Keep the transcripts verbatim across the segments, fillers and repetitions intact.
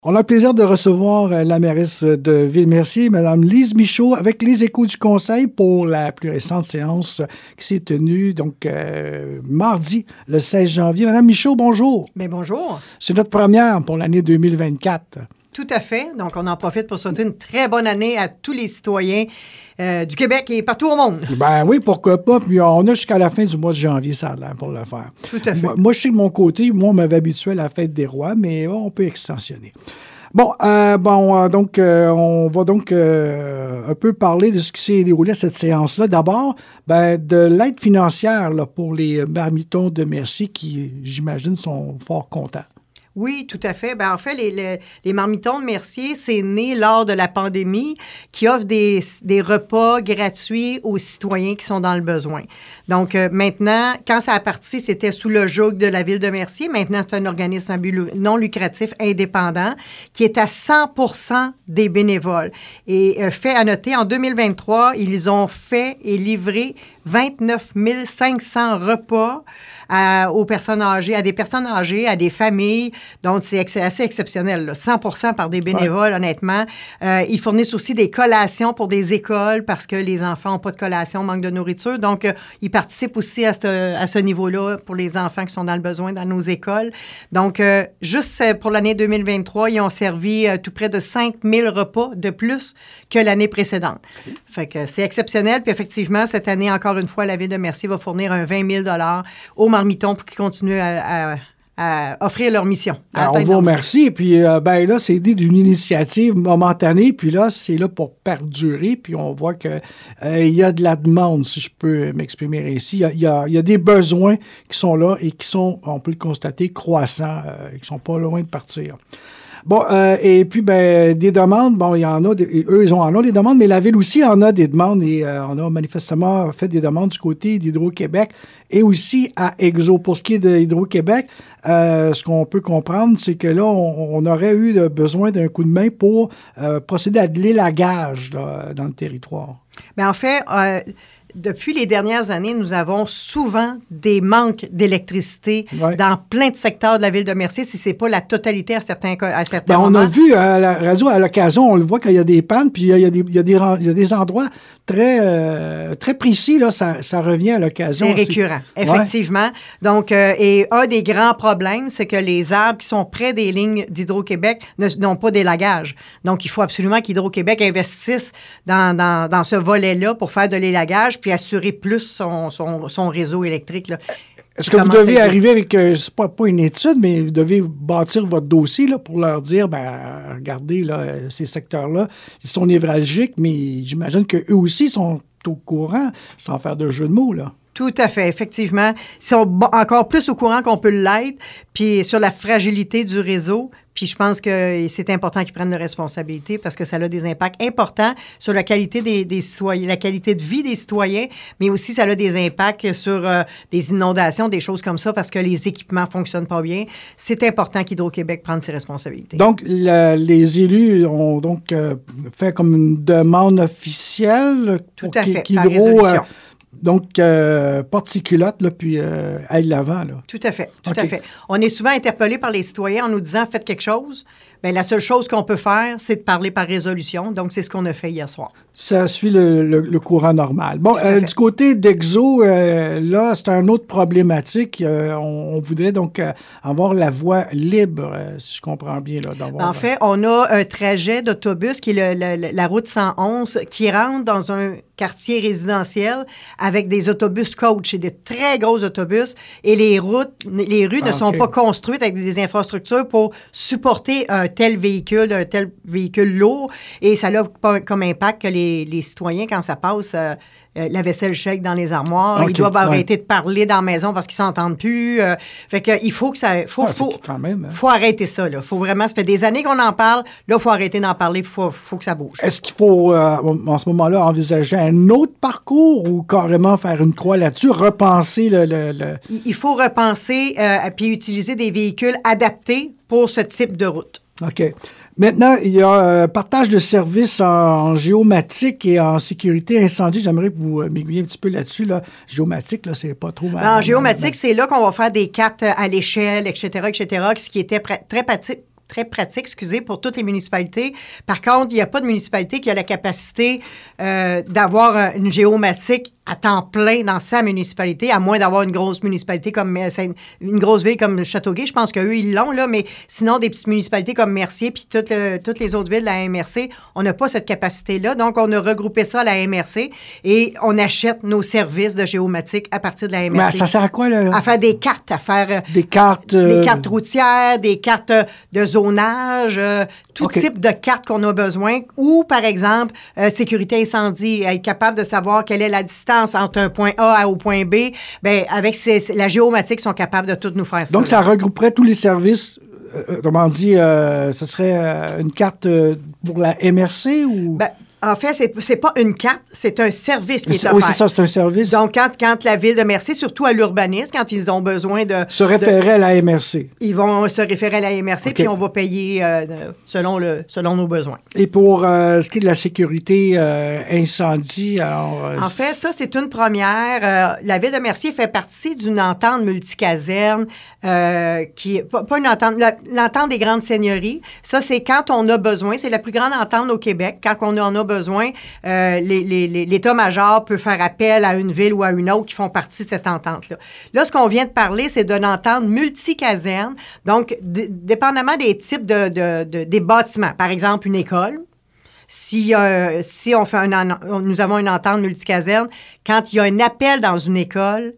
On a le plaisir de recevoir la mairesse de Ville-Mercier, Mme Lise Michaud, avec les échos du Conseil pour la plus récente séance qui s'est tenue donc euh, mardi, le seize janvier. Mme Michaud, bonjour. Bien, bonjour. C'est notre première pour l'année deux mille vingt-quatre. Tout à fait. Donc, on en profite pour souhaiter une très bonne année à tous les citoyens euh, du Québec et partout au monde. Ben oui, pourquoi pas. Puis on a jusqu'à la fin du mois de janvier, ça a l'air, pour le faire. Tout à fait. Moi, moi, je sais de mon côté, moi, on m'avait habitué à la fête des rois, mais on peut extensionner. Bon, euh, bon euh, donc, euh, on va donc euh, un peu parler de ce qui s'est déroulé à cette séance-là. D'abord, ben, de l'aide financière là, pour les marmitons de Mercier qui, j'imagine, sont fort contents. Oui, tout à fait. Ben, en fait, les, les, les marmitons de Mercier, c'est né lors de la pandémie qui offre des, des repas gratuits aux citoyens qui sont dans le besoin. Donc, euh, maintenant, quand ça a parti, c'était sous le joug de la Ville de Mercier. Maintenant, c'est un organisme non lucratif indépendant qui est à cent pour cent des bénévoles. Et euh, fait à noter, en deux mille vingt-trois, ils ont fait et livré vingt-neuf mille cinq cents repas à, aux personnes âgées, à des personnes âgées, à des familles. Donc, c'est ex- assez exceptionnel, là. cent pour cent par des bénévoles, ouais. Honnêtement. Euh, ils fournissent aussi des collations pour des écoles parce que les enfants n'ont pas de collation, manque de nourriture. Donc, euh, ils participent aussi à ce, à ce niveau-là pour les enfants qui sont dans le besoin dans nos écoles. Donc, euh, juste pour l'année deux mille vingt-trois, ils ont servi euh, tout près de cinq mille repas de plus que l'année précédente. Fait que c'est exceptionnel. Puis effectivement, cette année, encore une fois, la Ville de Mercier va fournir un vingt mille dollars aux marmitons pour qu'ils continuent à, à, à offrir leur mission. Alors, on vous remercie. Puis euh, ben là, c'est d'une initiative momentanée. Puis là, c'est là pour perdurer. Puis on voit qu'il euh, y a de la demande, si je peux m'exprimer ici. Il y a, il y a, il y a des besoins qui sont là et qui sont, on peut le constater, croissants, euh, qui sont pas loin de partir. Bon, euh, et puis, ben, des demandes, bon, il y en a, des, eux, ils ont en ont des demandes, mais la Ville aussi en a des demandes et euh, on a manifestement fait des demandes du côté d'Hydro-Québec et aussi à Exo. Pour ce qui est d'Hydro-Québec, euh, ce qu'on peut comprendre, c'est que là, on, on aurait eu besoin d'un coup de main pour euh, procéder à de l'élagage là, dans le territoire. Bien, en fait, euh, depuis les dernières années, nous avons souvent des manques d'électricité ouais. dans plein de secteurs de la Ville de Mercier, si ce n'est pas la totalité à certains, à certains ben, moments. On a vu à la radio, à l'occasion, on le voit qu'il y a des pannes, puis il y a, il y a, des, il y a, des, il y a des endroits très, euh, très précis, là, ça, ça revient à l'occasion. C'est récurrent, aussi. Effectivement. Ouais. Donc, euh, et un des grands problèmes, c'est que les arbres qui sont près des lignes d'Hydro-Québec ne, n'ont pas d'élagage. Donc, il faut absolument qu'Hydro-Québec investisse dans, dans, dans ce volet-là pour faire de l'élagage puis assurer plus son, son, son réseau électrique. Là. Est-ce que vous devez arriver avec, euh, c'est pas, pas une étude, mais vous devez bâtir votre dossier là, pour leur dire, ben regardez, là, ces secteurs-là, ils sont névralgiques, mais j'imagine qu'eux aussi sont au courant, sans faire de jeu de mots, là. Tout à fait, effectivement. Ils sont encore plus au courant qu'on peut l'être, puis sur la fragilité du réseau. Puis je pense que c'est important qu'ils prennent leurs responsabilités parce que ça a des impacts importants sur la qualité des, des citoyens, la qualité de vie des citoyens, mais aussi ça a des impacts sur euh, des inondations, des choses comme ça parce que les équipements ne fonctionnent pas bien. C'est important qu'Hydro-Québec prenne ses responsabilités. Donc, le, les élus ont donc euh, fait comme une demande officielle Tout à fait, par résolution. Euh, Donc, euh, porte-culotte, là, puis euh, aille l'avant, là. Tout à fait, tout okay. à fait. On est souvent interpellé par les citoyens en nous disant « faites quelque chose ». Bien, la seule chose qu'on peut faire, c'est de parler par résolution. Donc, c'est ce qu'on a fait hier soir. Ça suit le, le, le courant normal. Bon, euh, du côté d'Exo, euh, là, c'est une autre problématique. Euh, on, on voudrait donc euh, avoir la voie libre, euh, si je comprends bien. Là, d'avoir, en fait, on a un trajet d'autobus qui est le, le, la route cent onze qui rentre dans un quartier résidentiel avec des autobus coach et de très gros autobus. Et les routes, les rues ah, ne sont okay. pas construites avec des infrastructures pour supporter un tel véhicule, un tel véhicule lourd. Et ça a comme impact que les, les citoyens, quand ça passe, euh, euh, la vaisselle shake dans les armoires, okay. ils doivent arrêter ouais. de parler dans la maison parce qu'ils s'entendent plus. Euh, fait que il faut que ça... faut, ah, faut, quand même, hein. faut arrêter ça, là. Faut vraiment... Ça fait des années qu'on en parle. Là, il faut arrêter d'en parler. Il faut, faut que ça bouge. Est-ce qu'il faut, euh, en ce moment-là, envisager un autre parcours ou carrément faire une croix là-dessus, repenser le... le, le... Il, il faut repenser euh, puis utiliser des véhicules adaptés pour ce type de route. OK. Maintenant, il y a euh, partage de services en, en géomatique et en sécurité incendie. J'aimerais que vous euh, m'aiguilliez un petit peu là-dessus. Là. Géomatique, là, c'est pas trop mal. En géomatique, c'est là qu'on va faire des cartes à l'échelle, et cetera, et cetera, ce qui était pr- très pratique. très pratique, excusez, pour toutes les municipalités. Par contre, il n'y a pas de municipalité qui a la capacité euh, d'avoir une géomatique à temps plein dans sa municipalité, à moins d'avoir une grosse municipalité comme une grosse ville comme Châteauguay. Je pense qu'eux, ils l'ont, là, mais sinon, des petites municipalités comme Mercier puis toutes, le, toutes les autres villes de la M R C, on n'a pas cette capacité-là. Donc, on a regroupé ça à la M R C et on achète nos services de géomatique à partir de la M R C. Mais ça sert à quoi, là? À faire des cartes, à faire... Des cartes... Euh... Des cartes routières, des cartes de zonage, euh, tout okay. type de cartes qu'on a besoin. Ou, par exemple, euh, sécurité incendie, être capable de savoir quelle est la distance entre un point A au point B, bien, avec ces, la géomatique, ils sont capables de tout nous faire ça. Donc, ça regrouperait tous les services, euh, autrement dit, euh, ce serait euh, une carte euh, pour la M R C ou... Ben, en fait, c'est, c'est pas une carte, c'est un service qui est offert. Oui, c'est ça, c'est un service. Donc, quand, quand la Ville de Mercier, surtout à l'urbanisme, quand ils ont besoin de... Se référer de, à la M R C. Ils vont se référer à la M R C, okay. Puis on va payer euh, selon, le, selon nos besoins. Et pour euh, ce qui est de la sécurité euh, incendie, alors... Euh, en fait, ça, c'est une première. Euh, la Ville de Mercier fait partie d'une entente multicaserne, euh, qui pas, pas une entente, la, l'entente des grandes seigneuries. Ça, c'est quand on a besoin. C'est la plus grande entente au Québec, quand on en a besoin, euh, les, les, les, l'état-major peut faire appel à une ville ou à une autre qui font partie de cette entente-là. Là, ce qu'on vient de parler, c'est d'une entente multicaserne. Donc, d- dépendamment des types de, de, de, des bâtiments, par exemple, une école, si, euh, si on fait un, nous avons une entente multicaserne, quand il y a un appel dans une école,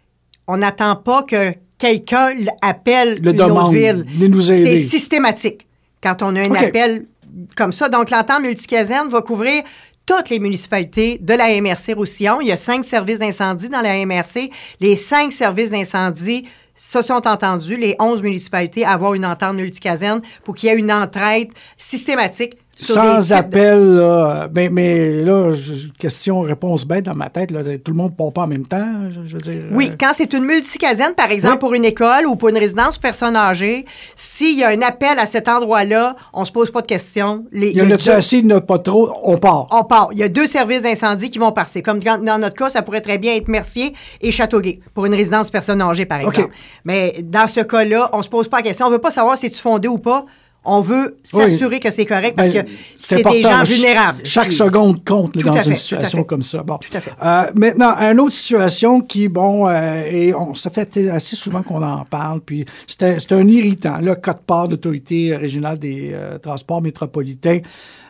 on n'attend pas que quelqu'un appelle Le une demande, autre ville. Nous aider. C'est systématique quand on a un okay. appel comme ça. Donc, l'entente multicaserne va couvrir toutes les municipalités de la M R C Roussillon. Il y a cinq services d'incendie dans la M R C. Les cinq services d'incendie se sont entendus, les onze municipalités, à avoir une entente multicaserne pour qu'il y ait une entraide systématique. Sans appel, de... là, ben, mais là, question-réponse bête dans ma tête, là, tout le monde ne part pas en même temps, je, je veux dire. Oui, euh... quand c'est une multicaserne, par exemple, oui. pour une école ou pour une résidence pour personnes âgées, s'il y a un appel à cet endroit-là, on ne se pose pas de questions. Les, il y en a-tu assez, il n'y en a pas trop, on part. On part. Il y a deux services d'incendie qui vont partir. Comme dans notre cas, ça pourrait très bien être Mercier et Châteauguay, pour une résidence pour personnes âgées, par exemple. Okay. Mais dans ce cas-là, on ne se pose pas la question. On ne veut pas savoir si c'est fondé ou pas. On veut s'assurer oui. que c'est correct parce ben, que c'est, c'est des gens vulnérables. Chaque seconde compte là, dans fait, une situation comme ça. Bon. Tout à fait. Euh, maintenant, une autre situation qui, bon, euh, et on, ça fait assez souvent qu'on en parle, puis c'est un, c'est un irritant, le code-part de l'Autorité régionale des euh, transports métropolitains.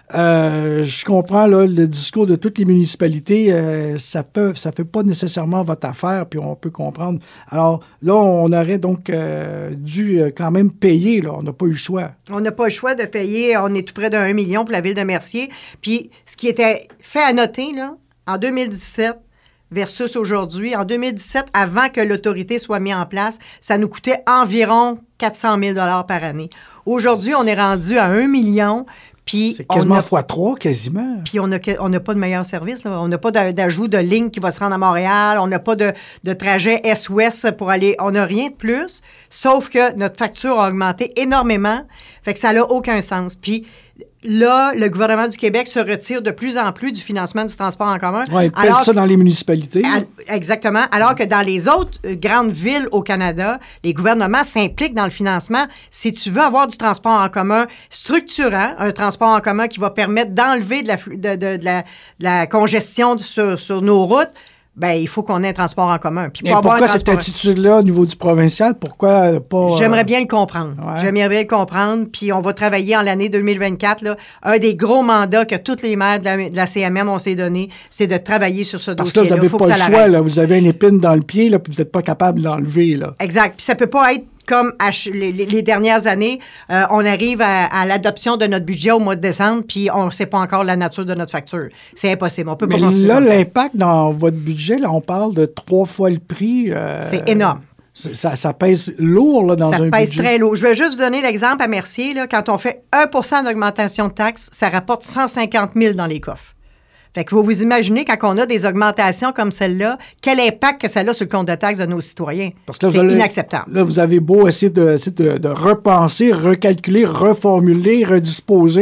Euh, je comprends là, le discours de toutes les municipalités, euh, ça peut, ça fait pas nécessairement votre affaire, puis on peut comprendre. Alors là, on aurait donc euh, dû quand même payer, là, on n'a pas eu le choix. On n'a pas le choix de payer, on est tout près d'un million pour la Ville de Mercier. Puis ce qui était fait à noter, là, en deux mille dix-sept versus aujourd'hui, en deux mille dix-sept, avant que l'autorité soit mise en place, ça nous coûtait environ quatre cent mille dollars par année. Aujourd'hui, on est rendu à un million. Puis c'est quasiment fois trois, quasiment. Puis on n'a on n'a pas de meilleur service. Là. On n'a pas d'ajout de ligne qui va se rendre à Montréal. On n'a pas de, de trajet est-ouest pour aller... On n'a rien de plus, sauf que notre facture a augmenté énormément. Fait que ça n'a aucun sens. Puis là, le gouvernement du Québec se retire de plus en plus du financement du transport en commun. Oui, il pèle ça dans les municipalités. À, exactement. Alors que dans les autres grandes villes au Canada, les gouvernements s'impliquent dans le financement. Si tu veux avoir du transport en commun structurant, un transport en commun qui va permettre d'enlever de la, de, de, de la, de la congestion sur, sur nos routes, ben il faut qu'on ait un transport en commun. Puis pour avoir pourquoi cette attitude-là au niveau du provincial? Pourquoi pas... J'aimerais bien le comprendre. Ouais. J'aimerais bien le comprendre. Puis on va travailler en l'année deux mille vingt-quatre. Là, un des gros mandats que tous les maires de la, de la C M M ont s'est donné, c'est de travailler sur ce Parce dossier-là. Parce que là, vous n'avez pas le choix. Là. Vous avez une épine dans le pied, là, puis vous n'êtes pas capable de l'enlever. Là. Exact. Puis ça ne peut pas être comme à ch- les, les dernières années, euh, on arrive à, à l'adoption de notre budget au mois de décembre, puis on ne sait pas encore la nature de notre facture. C'est impossible. On peut Mais pas Mais là, l'impact dans votre budget, là, on parle de trois fois le prix. Euh, c'est énorme. Ça, ça pèse lourd là, dans ça un budget. Ça pèse très lourd. Je vais juste vous donner l'exemple à Mercier. Là, quand on fait un pour cent d'augmentation de taxes, ça rapporte cent cinquante mille dans les coffres. Fait que vous vous imaginez, quand on a des augmentations comme celle-là, quel impact que ça a sur le compte de taxes de nos citoyens. Parce que là, c'est allez, inacceptable. Là, vous avez beau essayer de, essayer de, de repenser, recalculer, reformuler, redisposer.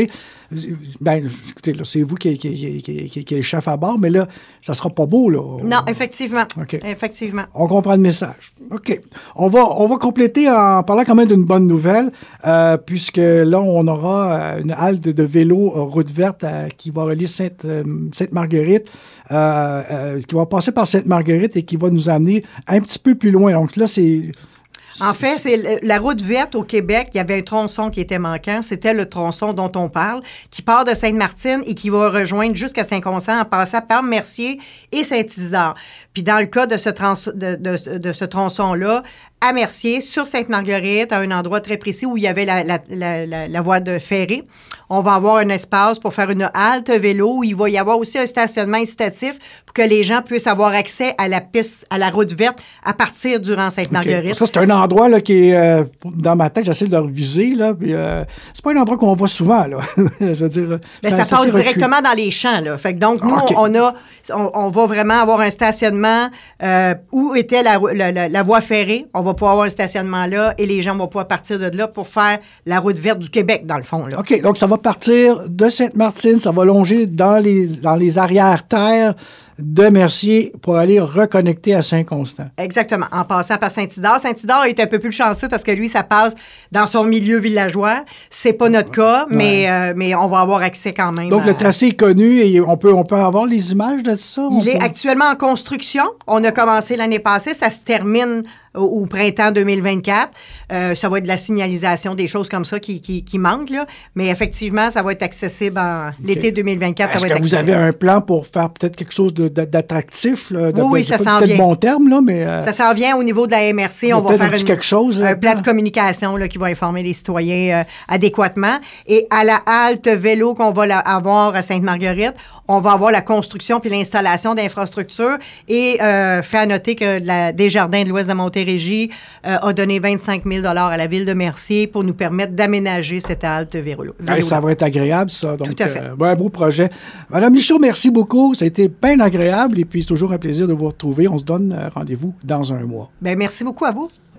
ben, écoutez, là, c'est vous qui, qui, qui, qui, qui est le chef à bord, mais là, ça sera pas beau, là. Non, effectivement. Okay. Effectivement. On comprend le message. OK. On va, on va compléter en parlant quand même d'une bonne nouvelle, euh, puisque là, on aura une halte de vélo euh, route verte euh, qui va relier Sainte, euh, Sainte-Marguerite, euh, euh, qui va passer par Sainte-Marguerite et qui va nous amener un petit peu plus loin. Donc là, c'est... En fait, c'est la route verte au Québec. Il y avait un tronçon qui était manquant. C'était le tronçon dont on parle, qui part de Sainte-Martine et qui va rejoindre jusqu'à Saint-Constant en passant par Mercier et Saint-Isidore. Puis dans le cas de ce, trans, de, de, de ce tronçon-là, à Mercier, sur Sainte-Marguerite, à un endroit très précis où il y avait la, la, la, la, la voie de ferry, on va avoir un espace pour faire une halte vélo où il va y avoir aussi un stationnement incitatif pour que les gens puissent avoir accès à la piste, à la route verte à partir durant Sainte-Marguerite. Okay. Ça, c'est un endroit là, qui est, euh, dans ma tête, j'essaie de le reviser, là, puis euh, c'est pas un endroit qu'on voit souvent, là. Je veux dire... Bien, ça passe directement dans les champs, là. Fait que donc, nous, okay. on, on a... On, on va vraiment avoir un stationnement euh, où était la, la, la, la voie ferrée. On va pouvoir avoir un stationnement là et les gens vont pouvoir partir de là pour faire la route verte du Québec, dans le fond, là. OK, donc ça va partir de Sainte-Martine, ça va longer dans les, dans les arrière-terres de Mercier pour aller reconnecter à Saint-Constant. Exactement, en passant par Saint-Isidore. Saint-Isidore est un peu plus chanceux parce que lui, ça passe dans son milieu villageois. C'est pas notre cas, ouais. mais, euh, mais on va avoir accès quand même. Donc, à... le tracé est connu et on peut, on peut avoir les images de ça? Il on est peut... actuellement en construction. On a commencé l'année passée. Ça se termine au, au printemps deux mille vingt-quatre. Euh, ça va être de la signalisation, des choses comme ça qui, qui, qui manquent, là. Mais effectivement, ça va être accessible en okay. l'été deux mille vingt-quatre. Est-ce ça va que être vous accessible. avez un plan pour faire peut-être quelque chose de, de, d'attractif? Là, de, oui, oui, de, ça de, s'en peut-être vient. bon terme, là, mais... Euh, ça s'en vient au niveau de la M R C. On va faire un, une, quelque chose, un plan de communication là, qui va informer les citoyens euh, adéquatement. Et à la halte vélo qu'on va la, avoir à Sainte-Marguerite, on va avoir la construction puis l'installation d'infrastructures. Et euh, fait à noter que la Desjardins de l'Ouest de Montérégie euh, a donné vingt-cinq mille dollars à la ville de Mercier pour nous permettre d'aménager cette halte vélo. Hey, ça va être agréable, ça. Donc, tout à fait. Euh, ben, un beau projet. Madame Michaud, merci beaucoup. Ça a été bien agréable et puis c'est toujours un plaisir de vous retrouver. On se donne rendez-vous dans un mois. Bien, merci beaucoup à vous.